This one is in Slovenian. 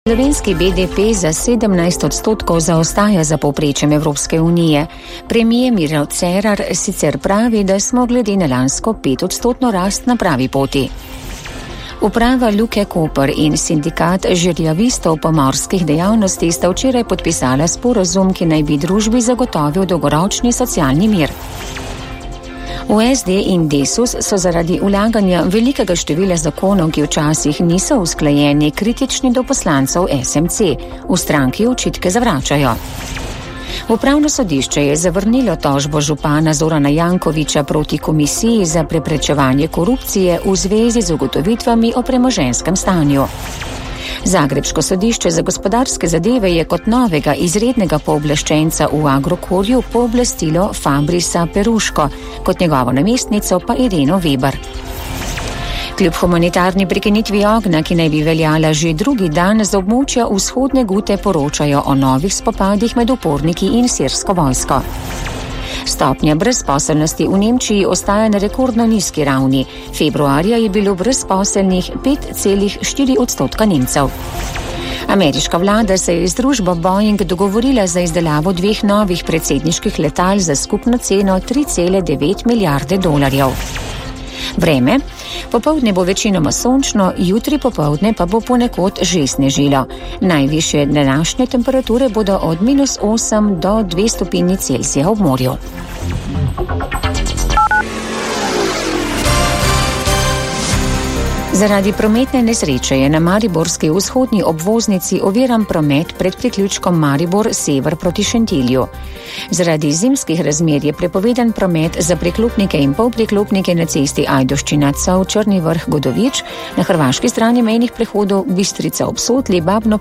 Slovenski BDP za 17% zaostaja za povprečjem Evropske unije. Premijer Miro Cerar sicer pravi, da smo glede na lansko 5% rast na pravi poti. Uprava Luke Koper in sindikat žerjavistov pomorskih dejavnosti sta včeraj podpisala sporazum, ki naj bi družbi zagotovil dolgoročni socialni mir. V SD in Desus so zaradi vlaganja velikega števila zakonov, ki včasih niso usklajeni, kritični do poslancev SMC. V stranki očitke zavračajo. Upravno sodišče je zavrnilo tožbo župana Zorana Jankovića proti Komisiji za preprečevanje korupcije v zvezi z ugotovitvami o premoženjskem stanju. Zagrebško sodišče za gospodarske zadeve je kot novega izrednega pooblaščenca v Agrokorju pooblastilo Fabrisa Peruško, kot njegovo namestnico pa Ireno Weber. Kljub humanitarni prekinitvi ognja, ki naj bi veljala že drugi dan, z območja vzhodne Gute poročajo o novih spopadih med uporniki in sirsko vojsko. Stopnja brezposelnosti v Nemčiji ostaja na rekordno nizki ravni. Februarja je bilo brezposelnih 5,4% Nemcev. Ameriška vlada se je z družbo Boeing dogovorila za izdelavo 2 novih predsedniških letal za skupno ceno $3,9 milijarde. Vreme. Popoldne bo večinoma sončno, jutri popoldne pa bo ponekod že snežilo. Najvišje današnje temperature bodo od -8 do 2 stopinji Celzija ob morju. Zaradi prometne nesreče je na mariborski vzhodni obvoznici oviran promet pred priključkom Maribor sever proti Šentilju. Zaradi zimskih razmer je prepovedan promet za priklopnike in polpriklopnike na cesti Ajdovščina-Cov, Črni Vrh-Godovič, na hrvaški strani mejnih prehodov Bistrica ob Sotli, Babno